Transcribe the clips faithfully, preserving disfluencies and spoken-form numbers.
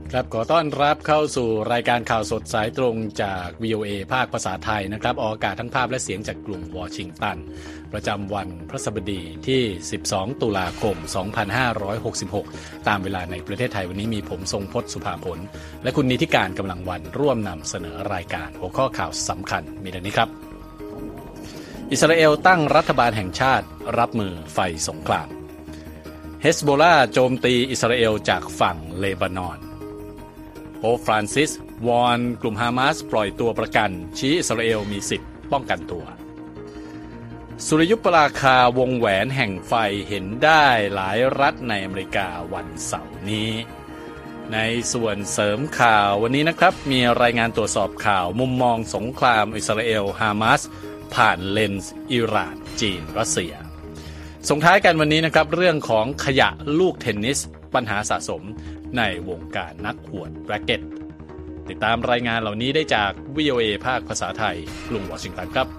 ครับขอต้อนรับเข้าสู่รายการข่าวสดสายตรงจาก วี โอ เอ ภาคภาษาไทยนะครับออกอากาศทั้งภาพและเสียงจากกรุงวอชิงตันประจำวันพฤหัสบดีที่สิบสองตุลาคมสองพันห้าร้อยหกสิบหกตามเวลาในประเทศไทยวันนี้มีผมทรงพจน์สุภาผลและคุณนิติการกำลังวันร่วมนำเสนอรายการหัวข้อข่าวสำคัญมีดังนี้ครับอิสราเอลตั้งรัฐบาลแห่งชาติรับมือไฟสงครามเฮสโบลาโจมตีอิสราเอลจากฝั่งเลบานอนโป๊ปฟรานซิสวอนกลุ่มฮามาสปล่อยตัวประกันชี้อิสราเอลมีสิทธิ์ป้องกันตัวสุริยุปราคาวงแหวนแห่งไฟเห็นได้หลายรัฐในอเมริกาวันเสาร์นี้ในส่วนเสริมข่าววันนี้นะครับมีรายงานตรวจสอบข่าวมุมมองสงครามอิสราเอลฮามาสผ่านเลนส์อิหร่านจีนรัสเซียส่งท้ายกันวันนี้นะครับเรื่องของขยะลูกเทนนิสปัญหาสะสมในวงการนักหวดแร็คเก็ตติดตามรายงานเหล่านี้ได้จาก วี โอ เอ ภาคภาษาไทยกรุงวอชิงตันครับ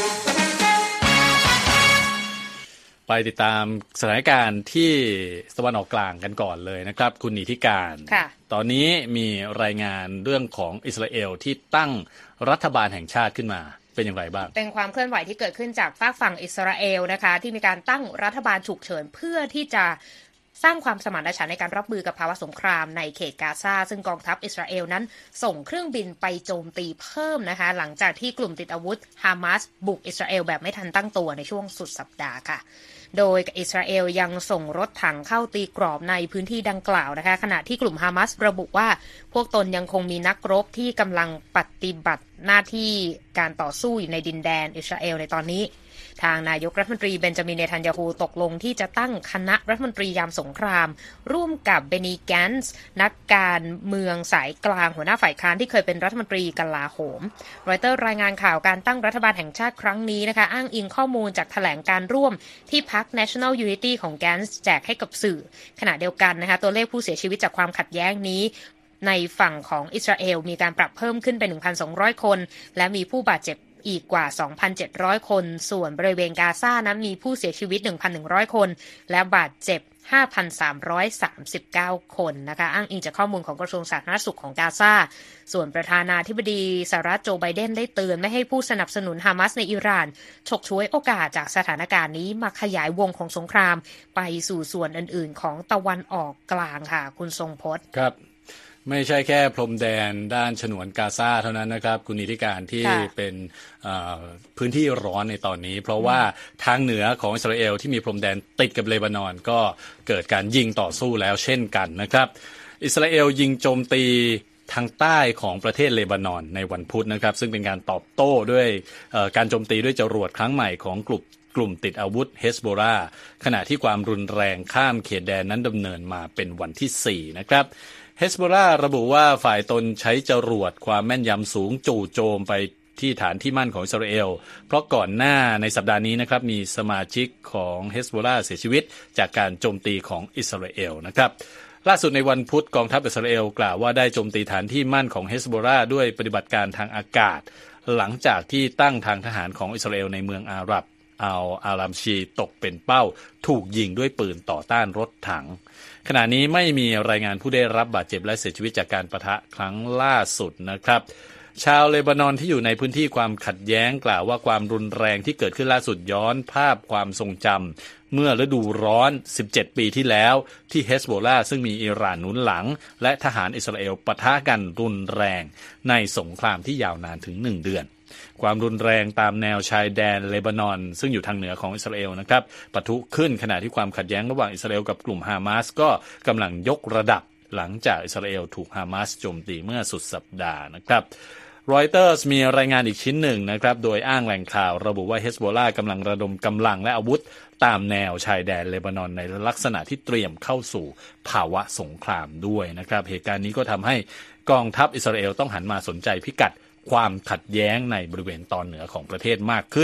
ไปติดตามสถานการณ์ที่ตะวันออกกลางกันก่อนเลยนะครับคุณนิติการตอนนี้มีรายงานเรื่องของอิสราเอลที่ตั้งรัฐบาลแห่งชาติขึ้นมาเป็นอย่างไรบ้างเป็นความเคลื่อนไหวที่เกิดขึ้นจากฝากฝั่งอิสราเอลนะคะที่มีการตั้งรัฐบาลฉุกเฉินเพื่อที่จะสร้างความสมานฉันท์ในการรับมือกับภาวะสงครามในเขตกาซาซึ่งกองทัพอิสราเอลนั้นส่งเครื่องบินไปโจมตีเพิ่มนะคะหลังจากที่กลุ่มติดอาวุธฮามาสบุกอิสราเอลแบบไม่ทันตั้งตัวในช่วงสุดสัปดาห์ค่ะโดยอิสราเอลยังส่งรถถังเข้าตีกรอบในพื้นที่ดังกล่าวนะคะขณะที่กลุ่มฮามาสระบุว่าพวกตนยังคงมีนักรบที่กำลังปฏิบัติหน้าที่การต่อสู้อยู่ในดินแดนอิสราเอลในตอนนี้ทางนายกรัฐมนตรีเบนจามินเนทันยาฮูตกลงที่จะตั้งคณะรัฐมนตรียามสงครามร่วมกับเบนีแกนส์นักการเมืองสายกลางหัวหน้าฝ่ายค้านที่เคยเป็นรัฐมนตรีกลาโหมรอยเตอร์รายงานข่าวการตั้งรัฐบาลแห่งชาติครั้งนี้นะคะอ้างอิงข้อมูลจากแถลงการร่วมที่พรรค National Unity ของแกนส์แจกให้กับสื่อขณะเดียวกันนะคะตัวเลขผู้เสียชีวิตจากความขัดแย้งนี้ในฝั่งของอิสราเอลมีการปรับเพิ่มขึ้นเป็น หนึ่งพันสองร้อย คนและมีผู้บาดเจ็บอีกกว่า สองพันเจ็ดร้อย คนส่วนบริเวณกาซานั้นมีผู้เสียชีวิต หนึ่งพันหนึ่งร้อย คนและบาดเจ็บ ห้าพันสามร้อยสามสิบเก้า คนนะคะอ้างอิงจากข้อมูลของกระทรวงสาธารณสุขของกาซาส่วนประธานาธิบดีสหรัฐโจไบเดนได้เตือนไม่ให้ผู้สนับสนุนฮามาสในอิหร่านฉกฉวยโอกาสจากสถานการณ์นี้มาขยายวงของสงครามไปสู่ส่วนอื่นๆของตะวันออกกลางค่ะคุณทรงพจน์ครับไม่ใช่แค่พรมแดนด้านฉนวนกาซาเท่านั้นนะครับคุณนิติการที่เป็นพื้นที่ร้อนในตอนนี้เพราะว่าทางเหนือของอิสราเอลที่มีพรมแดนติดกับเลบานอนก็เกิดการยิงต่อสู้แล้วเช่นกันนะครับอิสราเอลยิงโจมตีทางใต้ของประเทศเลบานอนในวันพุธนะครับซึ่งเป็นการตอบโต้ด้วยการโจมตีด้วยจรวดครั้งใหม่ของกลุ่มกลุ่มติดอาวุธเฮสโบลาขณะที่ความรุนแรงข้ามเขตแดนนั้นดำเนินมาเป็นวันที่สี่นะครับเฮสโบลาระบุว่าฝ่ายตนใช้จรวดความแม่นยำสูงจู่โจมไปที่ฐานที่มั่นของอิสราเอลเพราะก่อนหน้าในสัปดาห์นี้นะครับมีสมาชิกของเฮสโบลาเสียชีวิตจากการโจมตีของอิสราเอลนะครับล่าสุดในวันพุธกองทัพอิสราเอลกล่าวว่าได้โจมตีฐานที่มั่นของเฮสโบลาด้วยปฏิบัติการทางอากาศหลังจากที่ตั้งทางทหารของอิสราเอลในเมืองอาหรับอัลอารัมชีตกเป็นเป้าถูกยิงด้วยปืนต่อต้านรถถังขณะนี้ไม่มีรายงานผู้ได้รับบาดเจ็บและเสียชีวิตจากการปะทะครั้งล่าสุดนะครับชาวเลบานอนที่อยู่ในพื้นที่ความขัดแย้งกล่าวว่าความรุนแรงที่เกิดขึ้นล่าสุดย้อนภาพความทรงจำเมื่อฤดูร้อนสิบเจ็ดปีที่แล้วที่เฮสโบลาซึ่งมีอิหร่านหนุนหลังและทหารอิสราเอลปะทะกันรุนแรงในสงครามที่ยาวนานถึงหนึ่งเดือนความรุนแรงตามแนวชายแดนเลบานอนซึ่งอยู่ทางเหนือของอิสราเอลนะครับปะทุขึ้นขณะที่ความขัดแย้งระหว่างอิสราเอลกับกลุ่มฮามาสก็กำลังยกระดับหลังจากอิสราเอลถูกฮามาสโจมตีเมื่อสุดสัปดาห์นะครับรอยเตอร์สมีรายงานอีกชิ้นหนึ่งนะครับโดยอ้างแหล่งข่าวระบุว่าเฮสโบลากำลังระดมกำลังและอาวุธตามแนวชายแดนเลบานอนในลักษณะที่เตรียมเข้าสู่ภาวะสงครามด้วยนะครับเหตุการณ์นี้ก็ทำให้กองทัพอิสราเอลต้องหันมาสนใจพิกัดความขัดแย้งในบริเวณตอนเหนือของประเทศมากขึ้น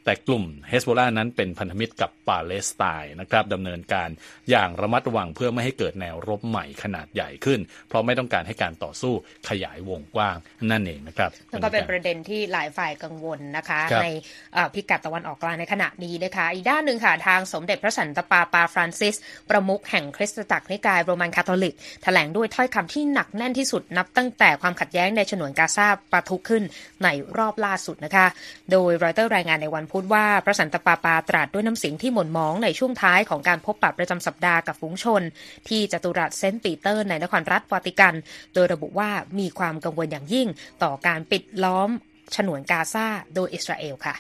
แต่กลุ่มเฮซบอลลาห์นั้นเป็นพันธมิตรกับปาเลสไตน์นะครับดำเนินการอย่างระมัดระวังเพื่อไม่ให้เกิดแนวรบใหม่ขนาดใหญ่ขึ้นเพราะไม่ต้องการให้การต่อสู้ขยายวงกว้างนั่นเองนะครับแล้วก็เป็นประเด็นที่หลายฝ่ายกังวลนะคะในพิกัดตะวันออกกลางในขณะนี้นะคะอีกด้านหนึ่งค่ะทางสมเด็จพระสันตะปาปาฟรานซิสประมุขแห่งคริสตจักรนิกายโรมันคาทอลิกแถลงด้วยถ้อยคำที่หนักแน่นที่สุดนับตั้งแต่ความขัดแย้งในฉนวนกาซาปะทุขึ้นในรอบล่าสุดนะคะโดยรอยเตอร์รายงานในวันพุธว่าพระสันตะปาปาตรัสด้วยน้ำเสียงที่หม่นหมองในช่วงท้ายของการพบปะประจำสัปดาห์กับฝูงชนที่จัตุรัสเซนต์ปีเตอร์ในนครรัฐวาติกันโดยระบุว่ามีความกังวลอย่างยิ่งต่อการปิดล้อมฉนวนกาซาโดยอิสราเอลค่ะ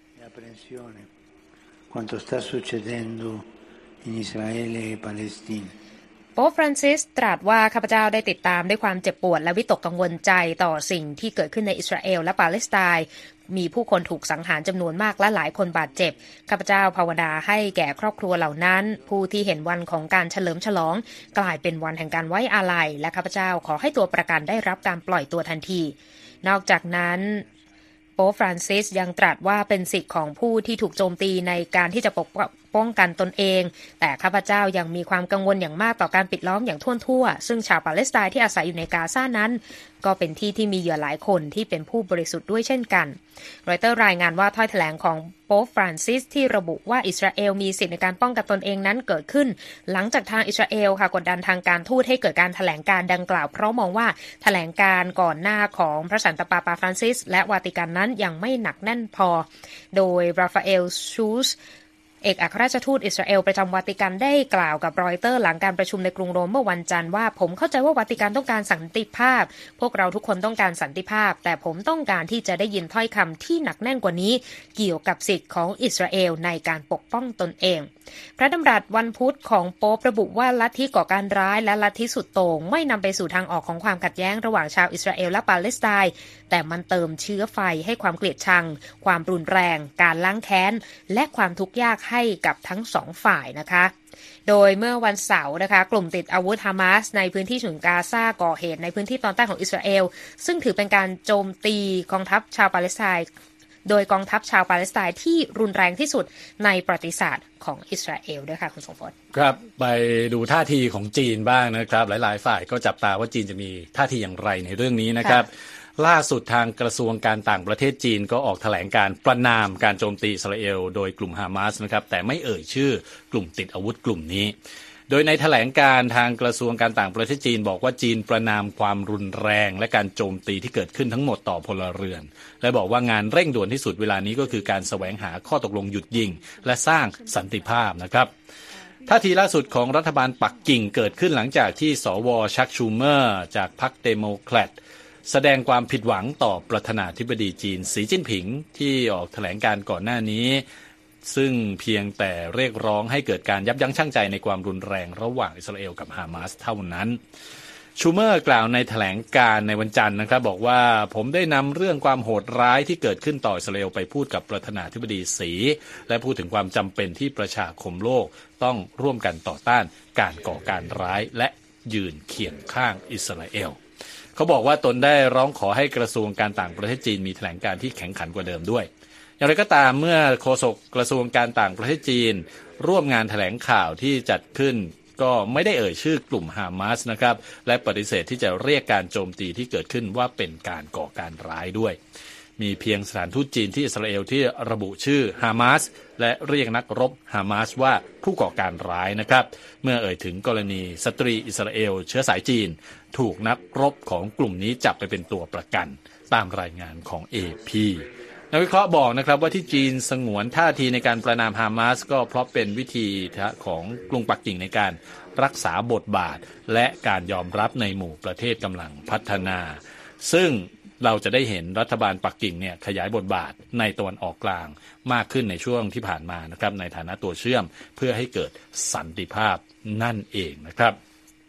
quanto sta succedendo in Israele e Palestina โป๊ปฟรานซิสตรัสว่าข้าพเจ้าได้ติดตามด้วยความเจ็บปวดและวิตกกังวลใจต่อสิ่งที่เกิดขึ้นในอิสราเอลและปาเลสไตน์มีผู้คนถูกสังหารจำนวนมากและหลายคนบาดเจ็บข้าพเจ้าภาวนาให้แก่ครอบครัวเหล่านั้นผู้ที่เห็นวันของการเฉลิมฉลองกลายเป็นวันแห่งการไว้อาลัยและข้าพเจ้าขอให้ตัวประกันได้รับการปล่อยตัวทันทีนอกจากนั้นโป๊ปฟรานซิสยังตรัสว่าเป็นสิทธิ์ของผู้ที่ถูกโจมตีในการที่จะปกป้องกันตนเองแต่ข้าพเจ้ายังมีความกังวลอย่างมากต่อการปิดล้อมอย่างท่วมทั่วซึ่งชาวปาเลสไตน์ที่อาศัยอยู่ในกาซานั้นก็เป็นที่ที่มีเหยื่อหลายคนที่เป็นผู้บริสุทธิ์ด้วยเช่นกันรอยเตอร์รายงานว่าถ้อยแถลงของโป๊ปฟรานซิสที่ระบุว่าอิสราเอลมีสิทธิในการป้องกันตนเองนั้นเกิดขึ้นหลังจากทางอิสราเอลค่ะกดดันทางการทูตให้เกิดการแถลงการดังกล่าวเพราะมองว่าแถลงการก่อนหน้าของพระสันตะปาปาฟรานซิสและวาติกันนั้นยังไม่หนักแน่นพอโดยราฟาเอลชูสเอกอัครราชทูตอิสราเอลประจำวาติกันได้กล่าวกับรอยเตอร์หลังการประชุมในกรุงโรมเมื่อวันจันทร์ว่าผมเข้าใจว่าวาติกันต้องการสันติภาพพวกเราทุกคนต้องการสันติภาพแต่ผมต้องการที่จะได้ยินถ้อยคำที่หนักแน่นกว่านี้เกี่ยวกับสิทธิ์ของอิสราเอลในการปกป้องตนเองพระดำรัสวันพุธของโป๊ประบุว่าลัทธิก่อการร้ายและลัทธิสุดโต่งไม่นำไปสู่ทางออกของความขัดแย้งระหว่างชาวอิสราเอลและปาเลสไตน์แต่มันเติมเชื้อไฟให้ความเกลียดชังความรุนแรงการล้างแค้นและความทุกข์ยากให้กับทั้งสองฝ่ายนะคะโดยเมื่อวันเสาร์นะคะกลุ่มติดอาวุธฮามาสในพื้นที่ฉนวนกาซาก่อเหตุในพื้นที่ตอนใต้ของอิสราเอลซึ่งถือเป็นการโจมตีกองทัพชาวปาเลสไตน์โดยกองทัพชาวปาเลสไตน์ที่รุนแรงที่สุดในประวัติศาสตร์ของอิสราเอลด้วยค่ะคุณสมพลครับไปดูท่าทีของจีนบ้างนะครับหลายๆฝ่ายก็จับตาว่าจีนจะมีท่าทีอย่างไรในเรื่องนี้นะครับล่าสุดทางกระทรวงการต่างประเทศจีนก็ออกแถลงการประณามการโจมตีอิสราเอลโดยกลุ่มฮามาสนะครับแต่ไม่เอ่ยชื่อกลุ่มติดอาวุธกลุ่มนี้โดยในแถลงการทางกระทรวงการต่างประเทศจีนบอกว่าจีนประณามความรุนแรงและการโจมตีที่เกิดขึ้นทั้งหมดต่อพลเรือนและบอกว่างานเร่งด่วนที่สุดเวลานี้ก็คือการแสวงหาข้อตกลงหยุดยิงและสร้างสันติภาพนะครับท่าทีล่าสุดของรัฐบาลปักกิ่งเกิดขึ้นหลังจากที่สวชักชูเมอร์จากพรรคเดโมแครตแสดงความผิดหวังต่อประธานาธิบดีจีนสีจิ้นผิงที่ออกแถลงการก่อนหน้านี้ซึ่งเพียงแต่เรียกร้องให้เกิดการยับยั้งชั่งใจในความรุนแรงระหว่างอิสราเอลกับฮามาสเท่านั้นชูเมอร์กล่าวในแถลงการในวันจันทร์นะครับบอกว่าผมได้นำเรื่องความโหดร้ายที่เกิดขึ้นต่ออิสราเอลไปพูดกับประธานาธิบดีสีและพูดถึงความจำเป็นที่ประชาคมโลกต้องร่วมกันต่อต้านการก่อการร้ายและยืนเคียงข้างอิสราเอลเขาบอกว่าตนได้ร้องขอให้กระทรวงการต่างประเทศจีนมีแถลงการที่แข็งขันกว่าเดิมด้วยอย่างไรก็ตามเมื่อโฆษกกระทรวงการต่างประเทศจีนร่วมงานแถลงข่าวที่จัดขึ้นก็ไม่ได้เอ่ยชื่อกลุ่มฮามาสนะครับและปฏิเสธที่จะเรียกการโจมตีที่เกิดขึ้นว่าเป็นการก่อการร้ายด้วยมีเพียงสถานทูตจีนที่อิสราเอลที่ระบุชื่อฮามาสและเรียกนักรบฮามาสว่าผู้ก่อการร้ายนะครับเมื่อเอ่ยถึงกรณีสตรีอิสราเอลเชื้อสายจีนถูกนักรบของกลุ่มนี้จับไปเป็นตัวประกันตามรายงานของ เอ พี นักวิเคราะห์บอกนะครับว่าที่จีนสงวนท่าทีในการประณามฮามาสก็เพราะเป็นวิธีของกรุงปักกิ่งในการรักษาบทบาทและการยอมรับในหมู่ประเทศกำลังพัฒนาซึ่งเราจะได้เห็นรัฐบาลปักกิ่งเนี่ยขยายบทบาทในตะวันออกกลางมากขึ้นในช่วงที่ผ่านมานะครับในฐานะตัวเชื่อมเพื่อให้เกิดสันติภาพนั่นเองนะครับ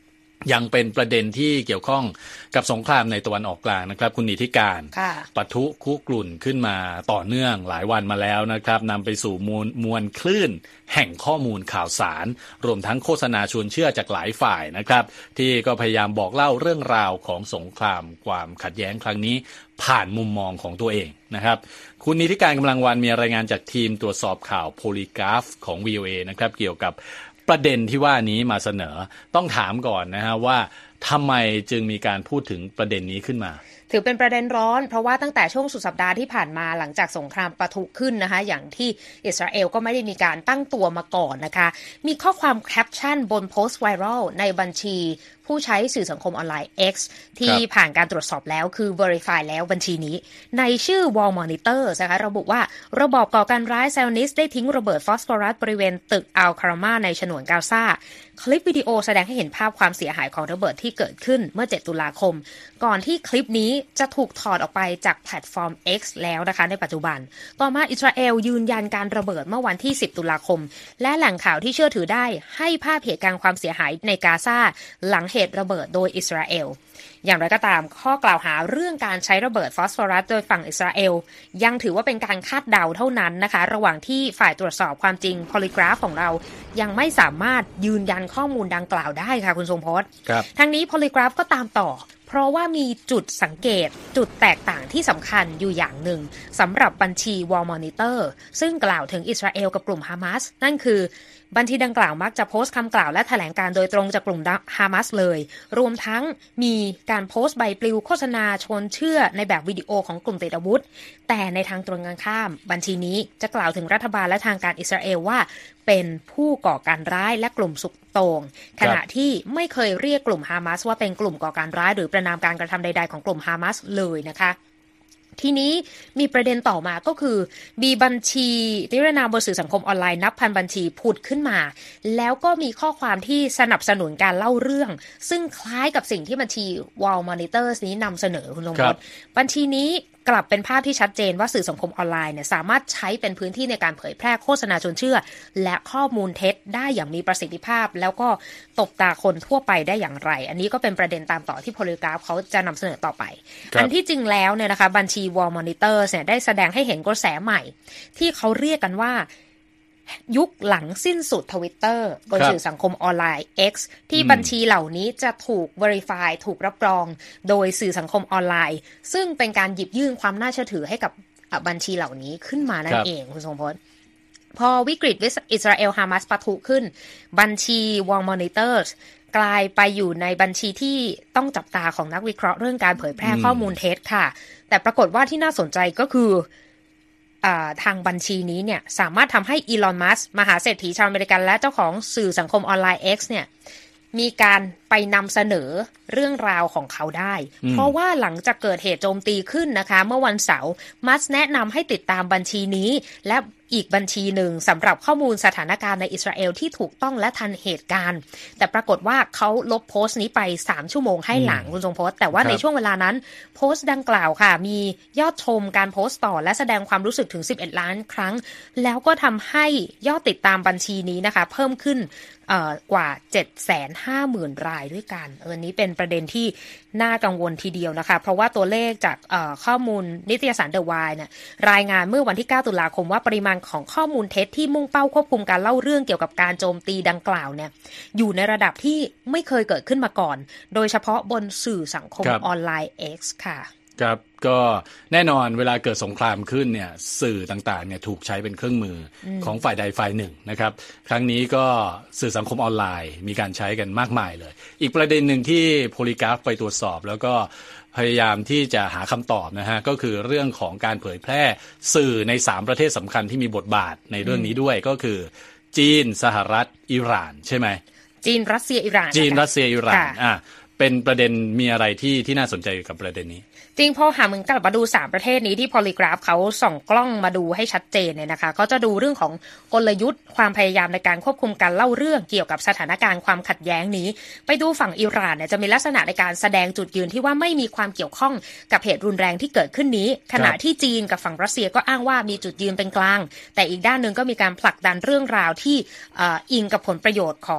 ยังเป็นประเด็นที่เกี่ยวข้องกับสงครามในตะวันออกกลางนะครับคุณนิติการปะทุคุกรุ่นขึ้นมาต่อเนื่องหลายวันมาแล้วนะครับนำไปสู่มวลมวลคลื่นแห่งข้อมูลข่าวสารรวมทั้งโฆษณาชวนเชื่อจากหลายฝ่ายนะครับที่ก็พยายามบอกเล่าเรื่องราวของสงครามความขัดแย้งครั้งนี้ผ่านมุมมองของตัวเองนะครับคุณนิติการกำลังวันมีรายงานจากทีมตรวจสอบข่าวโพลีกราฟของ วี โอ เอ นะครับเกี่ยวกับประเด็นที่ว่านี้มาเสนอต้องถามก่อนนะฮะว่าทำไมจึงมีการพูดถึงประเด็นนี้ขึ้นมาถือเป็นประเด็นร้อนเพราะว่าตั้งแต่ช่วงสุดสัปดาห์ที่ผ่านมาหลังจากสงครามปะทุขึ้นนะคะอย่างที่อิสราเอลก็ไม่ได้มีการตั้งตัวมาก่อนนะคะมีข้อความแคปชั่นบนโพสต์ไวรัลในบัญชีผู้ใช้สื่อสังคมออนไลน์ X ที่ผ่านการตรวจสอบแล้วคือ verify แล้วบัญชีนี้ในชื่อ Wall Monitor นะคะระบุว่าระบอบก่อการร้ายไซออนิสต์ได้ทิ้งระเบิดฟอสฟอรัสบริเวณตึกอัลคารามาในฉนวนกาซาคลิปวิดีโอแสดงให้เห็นภาพความเสียหายของระเบิดที่เกิดขึ้นเมื่อเจ็ดตุลาคมก่อนที่คลิปนี้จะถูกถอดออกไปจากแพลตฟอร์ม X แล้วนะคะในปัจจุบันต่อมาอิสราเอลยืนยันการระเบิดเมื่อวันที่สิบตุลาคมและแหล่งข่าวที่เชื่อถือได้ให้ภาพเหตุการณ์ความเสียหายในกาซาหลังเหตุระเบิดโดยอิสราเอลอย่างไรก็ตามข้อกล่าวหาเรื่องการใช้ระเบิดฟอสฟอรัสโดยฝั่งอิสราเอลยังถือว่าเป็นการคาดเดาเท่านั้นนะคะระหว่างที่ฝ่ายตรวจสอบความจริง Polygraph ของเรายังไม่สามารถยืนยันข้อมูลดังกล่าวได้ค่ะคุณทรงพจน์ทั้งนี้ Polygraph ก็ตามต่อเพราะว่ามีจุดสังเกตจุดแตกต่างที่สำคัญอยู่อย่างหนึ่งสำหรับบัญชี Wall Monitor ซึ่งกล่าวถึงอิสราเอลกับกลุ่มฮามาสนั่นคือบัญชีดังกล่าวมักจะโพสต์คำกล่าวและแถลงการโดยตรงจากกลุ่มฮามาสเลยรวมทั้งมีการโพสต์ใบปลิวโฆษณาชวนเชื่อในแบบวิดีโอของกลุ่มติดอาวุธแต่ในทางตรงกันข้ามบัญชีนี้จะกล่าวถึงรัฐบาลและทางการอิสราเอลว่าเป็นผู้ก่อการร้ายและกลุ่มสุดโต่งขณะที่ไม่เคยเรียกกลุ่มฮามาสว่าเป็นกลุ่มก่อการร้ายหรือประณามการกระทำใดๆของกลุ่มฮามาสเลยนะคะทีนี้มีประเด็นต่อมาก็คือมีบัญชีนิรนามบนสื่อสังคมออนไลน์นับพันบัญชีผุดขึ้นมาแล้วก็มีข้อความที่สนับสนุนการเล่าเรื่องซึ่งคล้ายกับสิ่งที่บัญชี Wall Monitor นี้นำเสนอคุณลงพจน์บัญชีนี้กลับเป็นภาพที่ชัดเจนว่าสื่อสังคมออนไลน์เนี่ยสามารถใช้เป็นพื้นที่ในการเผยแพร่โฆษณาชวนเชื่อและข้อมูลเท็จได้อย่างมีประสิทธิภาพแล้วก็ตบตาคนทั่วไปได้อย่างไรอันนี้ก็เป็นประเด็นตามต่อที่ Polygraph เขาจะนำเสนอต่อไปอันที่จริงแล้วเนี่ยนะคะบัญชี Wall Monitor เนี่ยได้แสดงให้เห็นกระแสใหม่ที่เขาเรียกกันว่ายุคหลังสิ้นสุด Twitter บนสื่อสังคมออนไลน์ X ที่บัญชีเหล่านี้จะถูก verify ถูกรับรองโดยสื่อสังคมออนไลน์ซึ่งเป็นการหยิบยื่นความน่าเชื่อถือให้กับบัญชีเหล่านี้ขึ้นมานั่นเองคุณทรงพจน์พอวิกฤตอิสราเอลฮามาสปะทุขึ้นบัญชี Wall Monitor กลายไปอยู่ในบัญชีที่ต้องจับตาของนักวิเคราะห์เรื่องการเผยแพร่ข้อมูลเท็จค่ะแต่ปรากฏว่าที่น่าสนใจก็คือทางบัญชีนี้เนี่ยสามารถทำให้อีลอน มัสก์มหาเศรษฐีชาวอเมริกันและเจ้าของสื่อสังคมออนไลน์ X เนี่ยมีการไปนำเสนอเรื่องราวของเขาได้เพราะว่าหลังจากเกิดเหตุโจมตีขึ้นนะคะเมื่อวันเสาร์มัสก์แนะนำให้ติดตามบัญชีนี้และอีกบัญชีหนึ่งสำหรับข้อมูลสถานการณ์ในอิสราเอลที่ถูกต้องและทันเหตุการณ์แต่ปรากฏว่าเขาลบโพสต์นี้ไปสามชั่วโมงให้หลังคุณทรงพจน์แต่ว่าในช่วงเวลานั้นโพสต์ดังกล่าวค่ะมียอดชมการโพสต์ต่อและแสดงความรู้สึกถึงสิบเอ็ดล้านครั้งแล้วก็ทำให้ยอดติดตามบัญชีนี้นะคะเพิ่มขึ้นกว่า เจ็ดแสนห้าหมื่น รายด้วยกันเออนี้เป็นประเด็นที่น่ากังวลทีเดียวนะคะเพราะว่าตัวเลขจากข้อมูลนิตยสาร The Wire เนี่ยรายงานเมื่อวันที่เก้าตุลาคมว่าปริมาณของข้อมูลเท็จที่มุ่งเป้าควบคุมการเล่าเรื่องเกี่ยวกับการโจมตีดังกล่าวเนี่ยอยู่ในระดับที่ไม่เคยเกิดขึ้นมาก่อนโดยเฉพาะบนสื่อสังคมออนไลน์ X ค่ะครับก็แน่นอนเวลาเกิดสงครามขึ้นเนี่ยสื่อต่างๆเนี่ยถูกใช้เป็นเครื่องมือของฝ่ายใดฝ่ายหนึ่งนะครับครั้งนี้ก็สื่อสังคมออนไลน์มีการใช้กันมากมายเลยอีกประเด็นหนึ่งที่ Polygraph ไปตรวจสอบแล้วก็พยายามที่จะหาคำตอบนะฮะก็คือเรื่องของการเผยแพร่สื่อในสามประเทศสำคัญที่มีบทบาทในเรื่องนี้ด้วยก็คือจีนสหรัฐอิหร่านใช่ไหมจีนรัสเซียอิหร่านจีนรัสเซียอิหร่านอ่ะเป็นประเด็นมีอะไรที่ที่น่าสนใจกับประเด็นนี้จริงพอหามึงกลับมาดูสามประเทศนี้ที่ Polygraph เขาส่องกล้องมาดูให้ชัดเจนเนี่ยนะคะก็จะดูเรื่องของกลยุทธ์ความพยายามในการควบคุมการเล่าเรื่องเกี่ยวกับสถานการณ์ความขัดแย้งนี้ไปดูฝั่งอิหร่านเนี่ยจะมีลักษณะในการแสดงจุดยืนที่ว่าไม่มีความเกี่ยวข้องกับเหตุรุนแรงที่เกิดขึ้นนี้ขณะที่จีนกับฝั่งรัสเซียก็อ้างว่ามีจุดยืนเป็นกลางแต่อีกด้านนึงก็มีการผลักดันเรื่องราวที่อิงกับผลประโยชน์ของ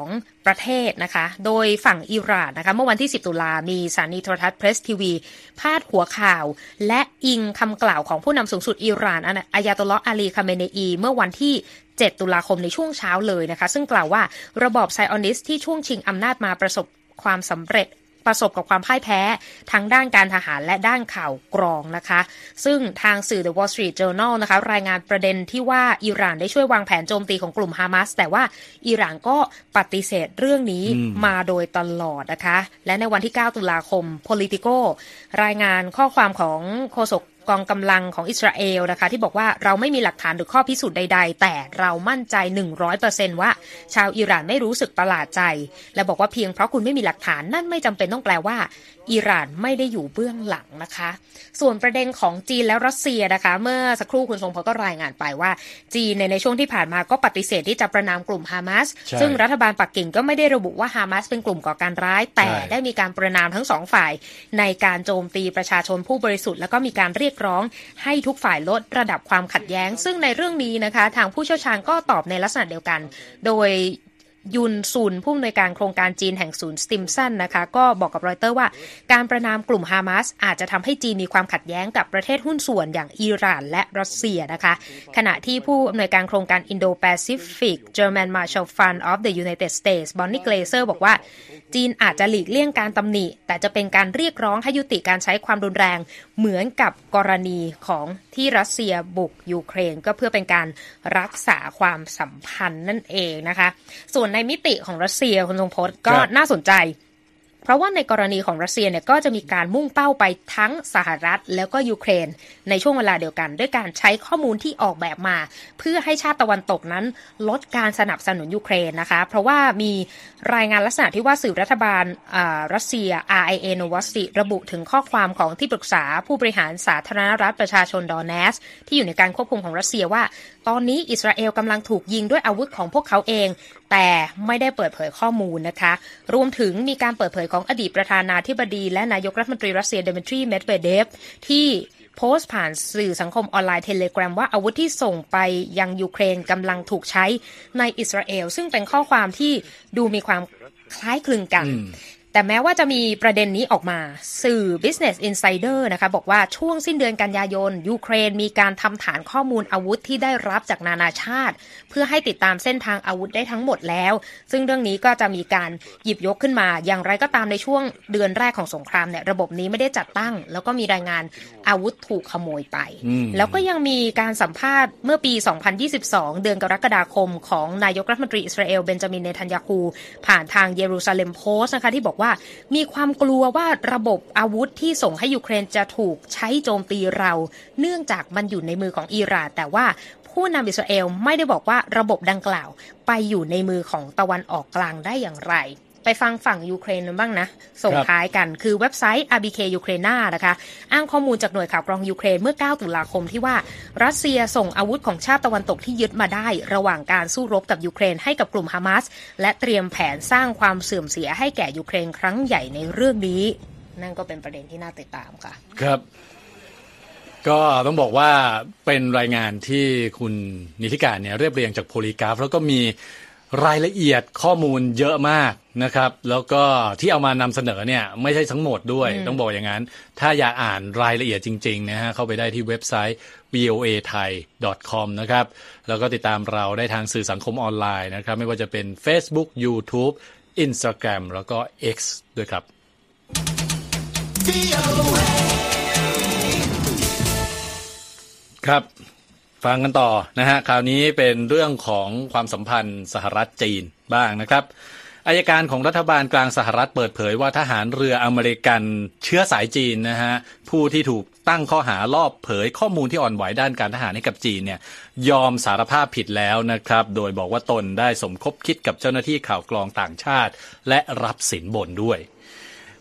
ประเทศนะคะโดยฝั่งอิหร่านนะคะเมื่อวันที่สิบตุลามีสถานีโทรทัศน์เพรสทีวีพาดหัวข่าวและอิงคำกล่าวของผู้นำสูงสุดอิหร่านอายาตุลลอฮ์อาลีคาเมเนอีเมื่อวันที่เจ็ดตุลาคมในช่วงเช้าเลยนะคะซึ่งกล่าวว่าระบอบไซออนิสต์ที่ช่วงชิงอำนาจมาประสบความสำเร็จประสบกับความพ่ายแพ้ทั้งด้านการทหารและด้านข่าวกรองนะคะซึ่งทางสื่อ The Wall Street Journal นะคะรายงานประเด็นที่ว่าอิหร่านได้ช่วยวางแผนโจมตีของกลุ่มฮามาสแต่ว่าอิหร่านก็ปฏิเสธเรื่องนี้มาโดยตลอดนะคะและในวันที่เก้าตุลาคม Politico รายงานข้อความของโฆษกกองกำลังของอิสราเอลนะคะที่บอกว่าเราไม่มีหลักฐานหรือข้อพิสูจน์ใดๆแต่เรามั่นใจ หนึ่งร้อยเปอร์เซ็นต์ ว่าชาวอิหร่านไม่รู้สึกประหลาดใจและบอกว่าเพียงเพราะคุณไม่มีหลักฐานนั่นไม่จำเป็นต้องแปลว่าอิหร่านไม่ได้อยู่เบื้องหลังนะคะส่วนประเด็นของจีนและรัสเซียนะคะเมื่อสักครู่คุณทรงพลก็รายงานไปว่าจีนในในช่วงที่ผ่านมาก็ปฏิเสธที่จะประณามกลุ่มฮามาสซึ่งรัฐบาลปักกิ่งก็ไม่ได้ระบุว่าฮามาสเป็นกลุ่มก่อการร้ายแต่ได้มีการประณามทั้งสองฝ่ายในการโจมตีประชาชนผู้บริสุทธิ์แล้วก็มีการเรียกร้องให้ทุกฝ่ายลดระดับความขัดแย้งซึ่งในเรื่องนี้นะคะทางผู้เชี่ยวชาญก็ตอบในลักษณะเดียวกันโดยยุนซุนผู้อำนวยการโครงการจีนแห่งศูนย์สติมสันนะคะก็บอกกับรอยเตอร์ว่าการประณามกลุ่มฮามาสอาจจะทำให้จีนมีความขัดแย้งกับประเทศหุ้นส่วนอย่างอิหร่านและรัสเซียนะคะขณะที่ผู้อำนวยการโครงการ Indo-Pacific German Marshall Fund of the United States Bonnie Glaser บอกว่าจีนอาจจะหลีกเลี่ยงการตำหนิแต่จะเป็นการเรียกร้องให้ยุติการใช้ความรุนแรงเหมือนกับกรณีของที่รัสเซียบุกยูเครนก็เพื่อเป็นการรักษาความสัมพันธ์นั่นเองนะคะส่วนในมิติของรัสเซียคุณทรงพจน์ก็น่าสนใจเพราะว่าในกรณีของรัสเซียเนี่ยก็จะมีการมุ่งเป้าไปทั้งสหรัฐแล้วก็ยูเครนในช่วงเวลาเดียวกันด้วยการใช้ข้อมูลที่ออกแบบมาเพื่อให้ชาติตะวันตกนั้นลดการสนับสนุนยูเครนนะคะเพราะว่ามีรายงานลักษณะที่ว่าสื่อรัฐบาลรัสเซีย อาร์ ไอ เอ Novosti ระบุถึงข้อความของที่ปรึกษาผู้บริหารสาธารณรัฐประชาชนดอนเนสที่อยู่ในการควบคุมของรัสเซียว่าตอนนี้อิสราเอลกำลังถูกยิงด้วยอาวุธของพวกเขาเองแต่ไม่ได้เปิดเผยข้อมูลนะคะรวมถึงมีการเปิดเผยของอดีตประธานาธิบดีและนายกรัฐมนตรีรัสเซียเดมิทรีเมดเวเดฟที่โพสต์ผ่านสื่อสังคมออนไลน์เทเลแกรมว่าอาวุธที่ส่งไปยังยูเครนกำลังถูกใช้ในอิสราเอลซึ่งเป็นข้อความที่ดูมีความคล้ายคลึงกันแต่แม้ว่าจะมีประเด็นนี้ออกมาสื่อ Business Insider นะคะบอกว่าช่วงสิ้นเดือนกันยายนยูเครนมีการทำฐานข้อมูลอาวุธที่ได้รับจากนานาชาติเพื่อให้ติดตามเส้นทางอาวุธได้ทั้งหมดแล้วซึ่งเรื่องนี้ก็จะมีการหยิบยกขึ้นมาอย่างไรก็ตามในช่วงเดือนแรกของสงครามเนี่ยระบบนี้ไม่ได้จัดตั้งแล้วก็มีรายงานอาวุธถูกขโมยไปแล้วก็ยังมีการสัมภาษณ์เมื่อปีสองพันยี่สิบสองเดือนกรกฎาคมของนายกรัฐมนตรีอิสราเอลเบนจามินเนทันยาฮูผ่านทางเยรูซาเล็มโพสต์นะคะที่บอกว่ามีความกลัวว่าระบบอาวุธที่ส่งให้ยูเครนจะถูกใช้โจมตีเราเนื่องจากมันอยู่ในมือของอิหร่านแต่ว่าผู้นำอิสราเอลไม่ได้บอกว่าระบบดังกล่าวไปอยู่ในมือของตะวันออกกลางได้อย่างไรไปฟังฝั่งยูเครนบ้างนะส่งท้ายกันคือเว็บไซต์ อาร์ บี เค Ukraina นะคะอ้างข้อมูลจากหน่วยข่าวกรองยูเครนเมื่อเก้าตุลาคมที่ว่ารัสเซียส่งอาวุธของชาติตะวันตกที่ยึดมาได้ระหว่างการสู้รบกับยูเครนให้กับกลุ่มฮามาสและเตรียมแผนสร้างความเสื่อมเสียให้แก่ยูเครนครั้งใหญ่ในเรื่องนี้นั่นก็เป็นประเด็นที่น่าติดตามค่ะครับก็ต้องบอกว่าเป็นรายงานที่คุณนิติการเนี่ยเรียบเรียงจากโพลีกราฟแล้วก็มีรายละเอียดข้อมูลเยอะมากนะครับแล้วก็ที่เอามานำเสนอเนี่ยไม่ใช่ทั้งหมดด้วยต้องบอกอย่างนั้นถ้าอยากอ่านรายละเอียดจริงๆนะฮะเข้าไปได้ที่เว็บไซต์ วี โอ เอ ไทย ดอท คอม นะครับแล้วก็ติดตามเราได้ทางสื่อสังคมออนไลน์นะครับไม่ว่าจะเป็น Facebook YouTube Instagram แล้วก็ X ด้วยครับครับฟังกันต่อนะฮะคราวนี้เป็นเรื่องของความสัมพันธ์สหรัฐจีนบ้างนะครับอัยการของรัฐบาลกลางสหรัฐเปิดเผยว่าทหารเรืออเมริกันเชื้อสายจีนนะฮะผู้ที่ถูกตั้งข้อหาลอบเผยข้อมูลที่อ่อนไหวด้านการทหารให้กับจีนเนี่ยยอมสารภาพผิดแล้วนะครับโดยบอกว่าตนได้สมคบคิดกับเจ้าหน้าที่ข่าวกรองต่างชาติและรับสินบนด้วย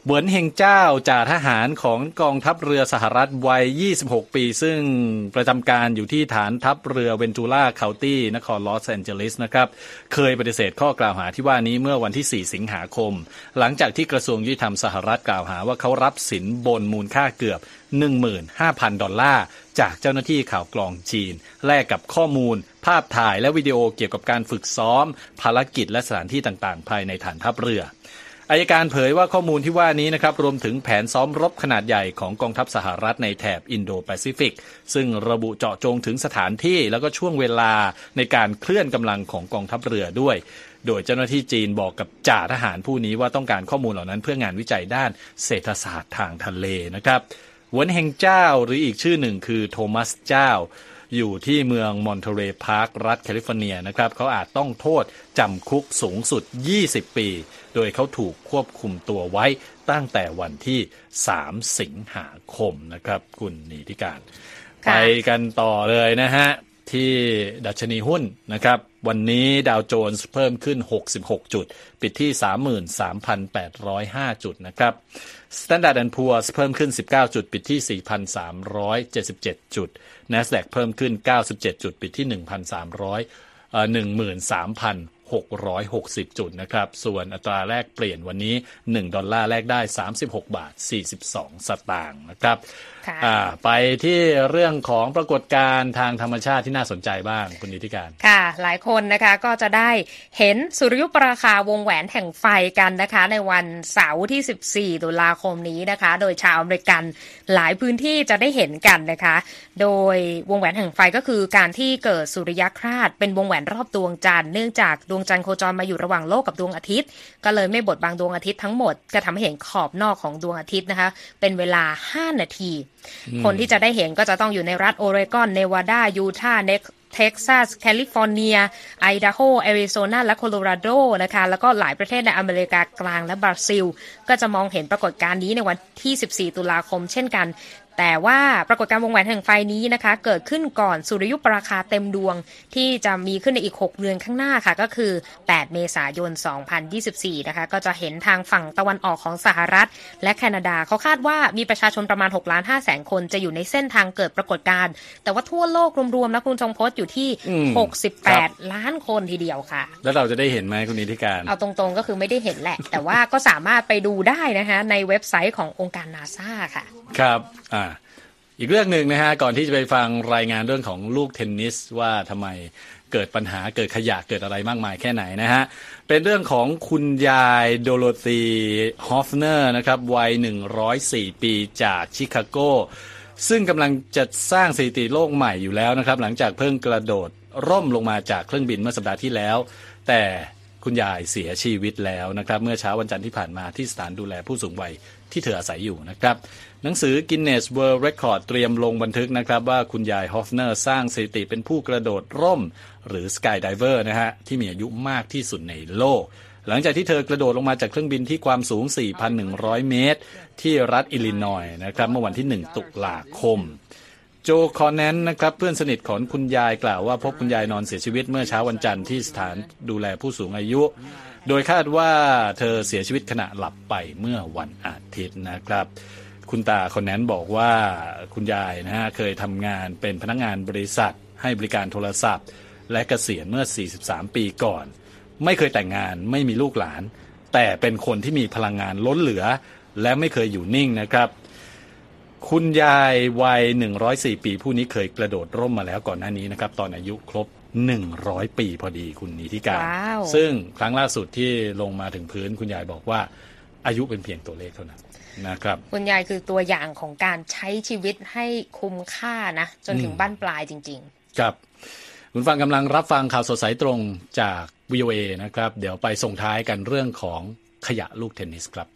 เหวินเฮงเจ้าจ่าทหารของกองทัพเรือสหรัฐวัยยี่สิบหกปีซึ่งประจำการอยู่ที่ฐานทัพเรือเวนจูล่าเคานตี้นครลอสแอนเจลิสนะครับเคยปฏิเสธข้อกล่าวหาที่ว่านี้เมื่อวันที่สี่สิงหาคมหลังจากที่กระทรวงยุติธรรมสหรัฐกล่าวหาว่าเขารับสินบนมูลค่าเกือบ หนึ่งหมื่นห้าพัน ดอลลาร์จากเจ้าหน้าที่ข่าวกรองจีนแลกกับข้อมูลภาพถ่ายและวิดีโอเกี่ยวกับการฝึกซ้อมภารกิจและสถานที่ต่างๆภายในฐานทัพเรืออัยการเผยว่าข้อมูลที่ว่านี้นะครับรวมถึงแผนซ้อมรบขนาดใหญ่ของกองทัพสหรัฐในแถบอินโดแปซิฟิกซึ่งระบุเจาะจงถึงสถานที่แล้วก็ช่วงเวลาในการเคลื่อนกำลังของกองทัพเรือด้วยโดยเจ้าหน้าที่จีนบอกกับจ่าทหารผู้นี้ว่าต้องการข้อมูลเหล่านั้นเพื่องานวิจัยด้านเศรษฐศาสตร์ทางทะเลนะครับเหวินเฮงเจ้าหรืออีกชื่อหนึ่งคือโทมัสเจ้าอยู่ที่เมืองมอนเทเรย์พาร์ครัฐแคลิฟอร์เนียนะครับเขาอาจต้องโทษจำคุกสูงสุดยี่สิบปีโดยเขาถูกควบคุมตัวไว้ตั้งแต่วันที่สามสิงหาคมนะครับคุณนิติการไปกันต่อเลยนะฮะที่ดัชนีหุ้นนะครับวันนี้ดาวโจนส์เพิ่มขึ้นหกสิบหกจุดปิดที่ สามหมื่นสามพันแปดร้อยห้า จุดนะครับ Standard แอนด์ Poor's เพิ่มขึ้นสิบเก้าจุดปิดที่ สี่พันสามร้อยเจ็ดสิบเจ็ด จุด NASDAQ เพิ่มขึ้นเก้าสิบเจ็ดจุดปิดที่ หนึ่งพันสามร้อยเอ่อ หนึ่งหมื่นสามพันหกร้อยหกสิบ จุดนะครับส่วนอัตราแลกเปลี่ยนวันนี้หนึ่งดอลลาร์แลกได้สามสิบหกบาทสี่สิบสองสตางค์นะครับไปที่เรื่องของปรากฏการณ์ทางธรรมชาติที่น่าสนใจบ้างคุณนิติการค่ะหลายคนนะคะก็จะได้เห็นสุริยุปราคาวงแหวนแห่งไฟกันนะคะในวันเสาร์ที่สิบสี่ตุลาคมนี้นะคะโดยชาวอเมริกันหลายพื้นที่จะได้เห็นกันนะคะโดยวงแหวนแห่งไฟก็คือการที่เกิดสุริยคราสเป็นวงแหวนรอบดวงจันทร์เนื่องจากดวงจันทร์โคจรมาอยู่ระหว่างโลกกับดวงอาทิตย์ก็เลยไม่บดบังดวงอาทิตย์ทั้งหมดก็ทำให้เห็นขอบนอกของดวงอาทิตย์นะคะเป็นเวลาห้านาทีคนที่จะได้เห็นก็จะต้องอยู่ในรัฐโอเรกอนเนวาดายูทาห์เท็กซัสแคลิฟอร์เนียไอดาโฮแอริโซนาและโคโลราโดนะคะแล้วก็หลายประเทศในอเมริกากลางและบราซิลก็จะมองเห็นปรากฏการณ์นี้ในวันที่สิบสี่ตุลาคมเช่นกันแต่ว่าปรากฏการณ์วงแหวนแห่งไฟนี้นะคะเกิดขึ้นก่อนสุริยุปราคาเต็มดวงที่จะมีขึ้นในอีกหกเดือนข้างหน้าค่ะก็คือแปดเมษายนสองพันยี่สิบสี่นะคะก็จะเห็นทางฝั่งตะวันออกของสหรัฐและแคนาดาเขาคาดว่ามีประชาชนประมาณ หกล้านห้าแสน คนจะอยู่ในเส้นทางเกิดปรากฏการณ์แต่ว่าทั่วโลกรวมๆนะคุณชงพจน์อยู่ที่หกสิบแปดล้านคนทีเดียวค่ะแล้วเราจะได้เห็นไหมคุณนิติการเอาตรงๆก็คือไม่ได้เห็นแหละแต่ว่าก็สามารถไปดูได้นะคะในเว็บไซต์ขององค์การ NASA ค่ะครับอ่าอีกเรื่องหนึ่งนะฮะก่อนที่จะไปฟังรายงานเรื่องของลูกเทนนิสว่าทำไมเกิดปัญหาเกิดขยะเกิดอะไรมากมายแค่ไหนนะฮะเป็นเรื่องของคุณยายโดโรธีฮอฟเนอร์นะครับวัยหนึ่งร้อยสี่ปีจากชิคาโกซึ่งกำลังจะสร้างสถิติโลกใหม่อยู่แล้วนะครับหลังจากเพิ่งกระโดดร่มลงมาจากเครื่องบินเมื่อสัปดาห์ที่แล้วแต่คุณยายเสียชีวิตแล้วนะครับเมื่อเช้าวันจันทร์ที่ผ่านมาที่สถานดูแลผู้สูงวัยที่เธออาศัยอยู่นะครับหนังสือ Guinness World Record เตรียมลงบันทึกนะครับว่าคุณยายฮอฟเนอร์สร้างสถิติเป็นผู้กระโดดร่มหรือ Skydiver นะฮะที่มีอายุมากที่สุดในโลกหลังจากที่เธอกระโดดลงมาจากเครื่องบินที่ความสูง สี่พันหนึ่งร้อย เมตรที่รัฐอิลลินอยส์นะครับเมื่อวันที่หนึ่งตุลาคมโจคอนแนนนะครับเพื่อนสนิทของคุณยายกล่าวว่าพบคุณยายนอนเสียชีวิตเมื่อเช้าวันจันทร์ที่สถานดูแลผู้สูงอายุโดยคาดว่าเธอเสียชีวิตขณะหลับไปเมื่อวันอาทิตย์นะครับคุณตาคนนั้นบอกว่าคุณยายนะฮะเคยทำงานเป็นพนักงานบริษัทให้บริการโทรศัพท์และเกษียณเมื่อสี่สิบสามปีก่อนไม่เคยแต่งงานไม่มีลูกหลานแต่เป็นคนที่มีพลังงานล้นเหลือและไม่เคยอยู่นิ่งนะครับคุณยายวัยหนึ่งร้อยสี่ปีผู้นี้เคยกระโดดร่มมาแล้วก่อนหน้านี้นะครับตอนอายุครบหนึ่งร้อยปีพอดีคุณนิติการ wow. ซึ่งครั้งล่าสุดที่ลงมาถึงพื้นคุณยายบอกว่าอายุเป็นเพียงตัวเลขเท่านั้นนะครับคุณยายคือตัวอย่างของการใช้ชีวิตให้คุ้มค่านะจนถึงบั้นปลายจริงๆครับคุณฟังกำลังรับฟังข่าวสดสายตรงจาก วี โอ เอ นะครับเดี๋ยวไปส่งท้ายกันเรื่องของขยะลูกเทนนิสครับ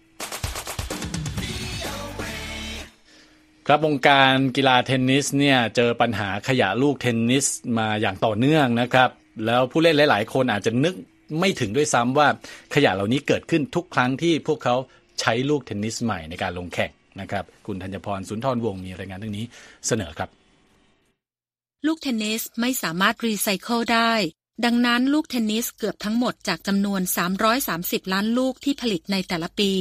ครับวงการกีฬาเทนนิสเนี่ยเจอปัญหาขยะลูกเทนนิสมาอย่างต่อเนื่องนะครับแล้วผู้เล่นหลายๆคนอาจจะนึกไม่ถึงด้วยซ้ำว่าขยะเหล่านี้เกิดขึ้นทุกครั้งที่พวกเขาใช้ลูกเทนนิสใหม่ในการลงแข่งนะครับคุณธัญพรสุนทรวงศ์มีรายงานเรื่องนี้เสนอครับลูกเทนนิสไม่สามารถรีไซเคิลได้ดังนั้นลูกเทนนิสเกือบทั้งหมดจากจำนวนสามร้อยสามสิบล้านลูกที่ผลิตในแต่ละปี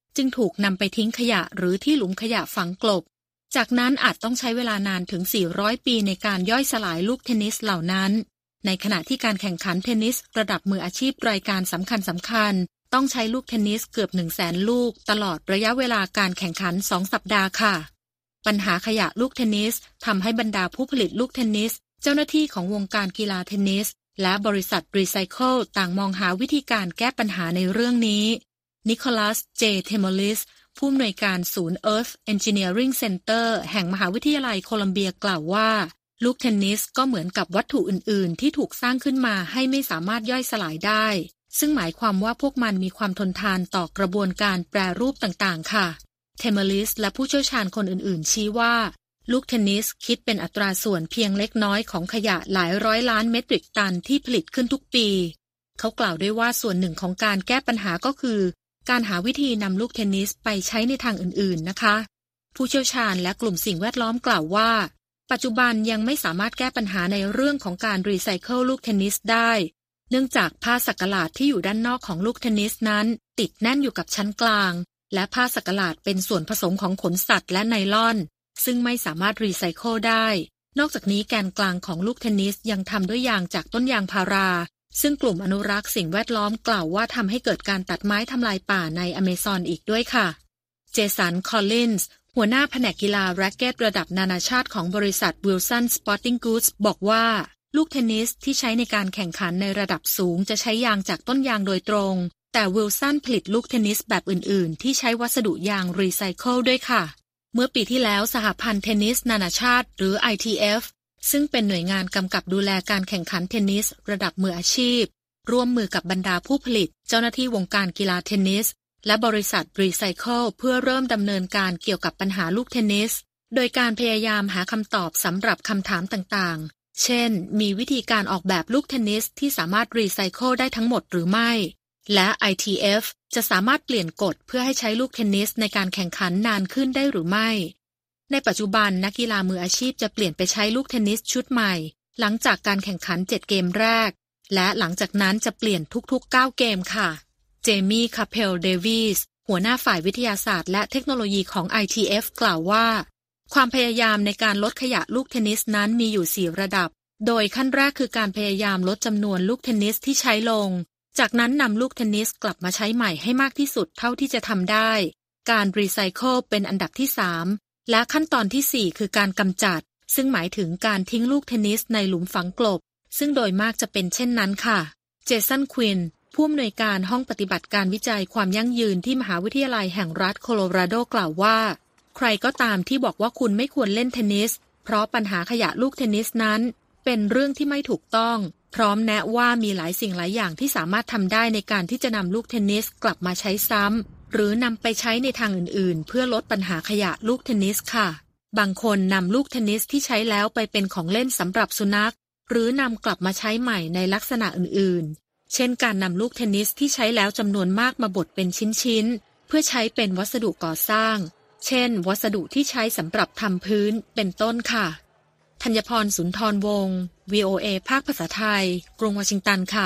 จึงถูกนำไปทิ้งขยะหรือที่หลุมขยะฝังกลบจากนั้นอาจต้องใช้เวลานานถึงสี่ร้อยปีในการย่อยสลายลูกเทนนิสเหล่านั้นในขณะที่การแข่งขันเทนนิสระดับมืออาชีพรายการสำคัญสำคัญต้องใช้ลูกเทนนิสเกือบหนึ่งแสนลูกตลอดระยะเวลาการแข่งขันสองสัปดาห์ค่ะปัญหาขยะลูกเทนนิสทำให้บรรดาผู้ผลิตลูกเทนนิสเจ้าหน้าที่ของวงการกีฬาเทนนิสและบริษัทรีไซเคิลต่างมองหาวิธีการแก้ปัญหาในเรื่องนี้นิโคลัส เจ เทมอลิสผู้อำนวยการศูนย์ Earth Engineering Center แห่งมหาวิทยาลัยโคลัมเบียกล่าวว่าลูกเทนนิสก็เหมือนกับวัตถุอื่นๆที่ถูกสร้างขึ้นมาให้ไม่สามารถย่อยสลายได้ซึ่งหมายความว่าพวกมันมีความทนทานต่อกระบวนการแปรรูปต่างๆค่ะเทมอลิสและผู้เชี่ยวชาญคนอื่นๆชี้ว่าลูกเทนนิสคิดเป็นอัตราส่วนเพียงเล็กน้อยของขยะหลายร้อยล้านเมตริกตันที่ผลิตขึ้นทุกปีเขากล่าวด้วยว่าส่วนหนึ่งของการแก้ปัญหาก็คือการหาวิธีนำลูกเทนนิสไปใช้ในทางอื่นๆนะคะผู้เชี่ยวชาญและกลุ่มสิ่งแวดล้อมกล่าวว่าปัจจุบันยังไม่สามารถแก้ปัญหาในเรื่องของการรีไซเคิลลูกเทนนิสได้เนื่องจากผ้าสักหลาดที่อยู่ด้านนอกของลูกเทนนิสนั้นติดแน่นอยู่กับชั้นกลางและผ้าสักหลาดเป็นส่วนผสมของขนสัตว์และไนลอนซึ่งไม่สามารถรีไซเคิลได้นอกจากนี้แกนกลางของลูกเทนนิสยังทำด้วยยางจากต้นยางพาราซึ่งกลุ่มอนุรักษ์สิ่งแวดล้อมกล่าวว่าทำให้เกิดการตัดไม้ทำลายป่าในอเมซอนอีกด้วยค่ะเจสัน คอลลินส์หัวหน้าแผนกกีฬาแร็กเก็ตระดับนานาชาติของบริษัท Wilson Sporting Goods บอกว่าลูกเทนนิสที่ใช้ในการแข่งขันในระดับสูงจะใช้ยางจากต้นยางโดยตรงแต่วิลสันผลิตลูกเทนนิสแบบอื่นๆที่ใช้วัสดุยางรีไซเคิลด้วยค่ะเมื่อปีที่แล้วสหพันธ์เทนนิสนานาชาติหรือ ไอ ที เอฟ ซึ่งเป็นหน่วยงานกำกับดูแลการแข่งขันเทนนิสระดับมืออาชีพร่วมมือกับบรรดาผู้ผลิตเจ้าหน้าที่วงการกีฬาเทนนิสและบริษัทรีไซเคิลเพื่อเริ่มดำเนินการเกี่ยวกับปัญหาลูกเทนนิสโดยการพยายามหาคำตอบสำหรับคำถามต่างๆเช่นมีวิธีการออกแบบลูกเทนนิสที่สามารถรีไซเคิลได้ทั้งหมดหรือไม่และ ไอ ที เอฟ จะสามารถเปลี่ยนกฎเพื่อให้ใช้ลูกเทนนิสในการแข่งขันนานขึ้นได้หรือไม่ในปัจจุบันนักกีฬามืออาชีพจะเปลี่ยนไปใช้ลูกเทนนิสชุดใหม่หลังจากการแข่งขันเจ็ดเกมแรกและหลังจากนั้นจะเปลี่ยนทุกๆเก้าเกมค่ะเจมี่ คาเพล เดวิสหัวหน้าฝ่ายวิทยาศาสตร์และเทคโนโลยีของ ไอ ที เอฟ กล่าวว่าความพยายามในการลดขยะลูกเทนนิสนั้นมีอยู่สี่ระดับโดยขั้นแรกคือการพยายามลดจำนวนลูกเทนนิสที่ใช้ลงจากนั้นนำลูกเทนนิสกลับมาใช้ใหม่ให้มากที่สุดเท่าที่จะทำได้การรีไซเคิลเป็นอันดับที่สามและขั้นตอนที่สี่คือการกำจัดซึ่งหมายถึงการทิ้งลูกเทนนิสในหลุมฝังกลบซึ่งโดยมากจะเป็นเช่นนั้นค่ะเจสัน ควินผู้อำนวยการห้องปฏิบัติการวิจัยความยั่งยืนที่มหาวิทยาลัยแห่งรัฐโคโลราโดกล่าวว่าใครก็ตามที่บอกว่าคุณไม่ควรเล่นเทนนิสเพราะปัญหาขยะลูกเทนนิสนั้นเป็นเรื่องที่ไม่ถูกต้องพร้อมแนะว่ามีหลายสิ่งหลายอย่างที่สามารถทำได้ในการที่จะนำลูกเทนนิสกลับมาใช้ซ้ำหรือนำไปใช้ในทางอื่นๆเพื่อลดปัญหาขยะลูกเทนนิสค่ะบางคนนำลูกเทนนิสที่ใช้แล้วไปเป็นของเล่นสำหรับสุนัขหรือนำกลับมาใช้ใหม่ในลักษณะอื่นๆเช่นการนำลูกเทนนิสที่ใช้แล้วจำนวนมากมาบดเป็นชิ้นๆเพื่อใช้เป็นวัสดุก่อสร้างเช่นวัสดุที่ใช้สำหรับทำพื้นเป็นต้นค่ะธัญพร สุนทรวงศ์ วี โอ เอ ภาคภาษาไทยกรุงวอชิงตันค่ะ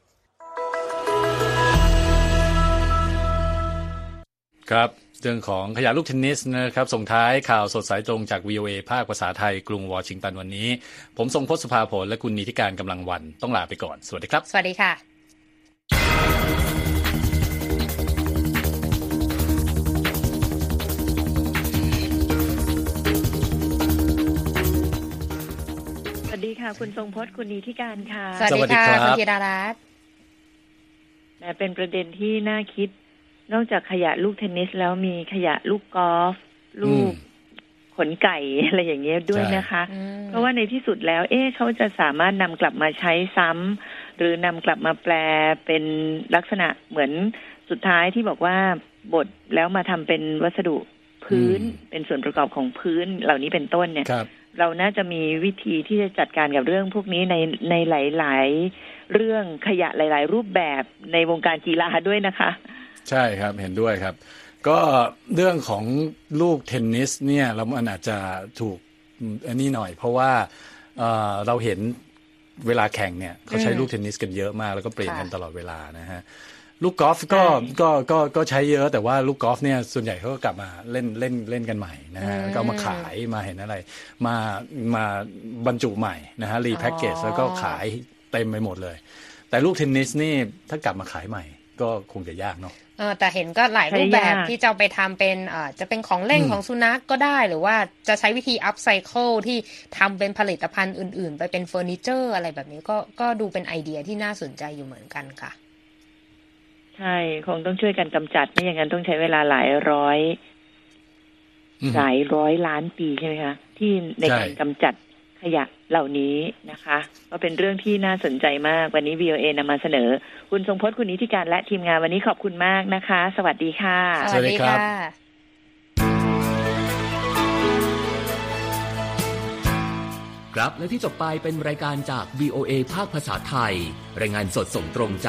ครับเรื่องของขยะลูกเทนนิสนะครับส่งท้ายข่าวสดสายตรงจาก วี โอ เอ ภาคภาษาไทยกรุงวอชิงตันวันนี้ผมทรงพจน์ สุภาผลและคุณนิติการกำลังวันต้องลาไปก่อนสวัสดีครับสวัสดีค่ะสวัสดีค่ะคุณทรงพจน์คุณนิติการค่ะสวัสดีค่ะคุณธีดารัตน์และเป็นประเด็นที่น่าคิดนอกจากขยะลูกเทนนิสแล้วมีขยะลูกกอล์ฟลูกขนไก่อะไรอย่างเงี้ยด้วยนะคะเพราะว่าในที่สุดแล้วเอ๊ะเขาจะสามารถนำกลับมาใช้ซ้ำหรือนำกลับมาแปลเป็นลักษณะเหมือนสุดท้ายที่บอกว่าบดแล้วมาทำเป็นวัสดุพื้นเป็นส่วนประกอบของพื้นเหล่านี้เป็นต้นเนี่ยเราน่าจะมีวิธีที่จะจัดการกับเรื่องพวกนี้ในในหลายๆเรื่องขยะหลายๆรูปแบบในวงการกีฬาด้วยนะคะใช่ครับเห็นด้วยครับก็เรื่องของลูกเทนนิสเนี่ยเรามันอาจจะถูกอันนี้หน่อยเพราะว่า เอ่อ เราเห็นเวลาแข่งเนี่ยเขาใช้ลูกเทนนิสกันเยอะมากแล้วก็เปลี่ยนกันตลอดเวลานะฮะลูกกอล์ฟก็ก็ก็ก็ใช้เยอะแต่ว่าลูกกอล์ฟเนี่ยส่วนใหญ่เขาก็กลับมาเล่นเล่นเล่นกันใหม่นะฮะก็เอามาขายมาเห็นอะไรมามาบรรจุใหม่นะฮะรีแพ็กเกจแล้วก็ขายเต็มไปหมดเลยแต่ลูกเทนนิสนี่ถ้ากลับมาขายใหม่ก็คงจะยากเนาะเออแต่เห็นก็หลายรูปแบบที่จะไปทำเป็นเอ่อจะเป็นของเล่นของสุนัขก็ได้หรือว่าจะใช้วิธีอัพไซเคิลที่ทำเป็นผลิตภัณฑ์อื่นๆไปเป็นเฟอร์นิเจอร์อะไรแบบนี้ก็ก็ดูเป็นไอเดียที่น่าสนใจอยู่เหมือนกันค่ะใช่คงต้องช่วยกันกำจัดไม่อย่างนั้นต้องใช้เวลาหลายร้อยหลายร้อยล้านปีใช่ไหมคะที่ในการกำจัดขยะเหล่านี้นะคะก็เป็นเรื่องที่น่าสนใจมากวันนี้ วี โอ เอ นำมาเสนอคุณทรงพจน์คุณนิติการและทีมงานวันนี้ขอบคุณมากนะคะสวัสดีค่ะสวัสดีค่ะครับและที่จบไปเป็นรายการจาก วี โอ เอ ภาคภาษาไทยรายงานสดส่งตรงจาก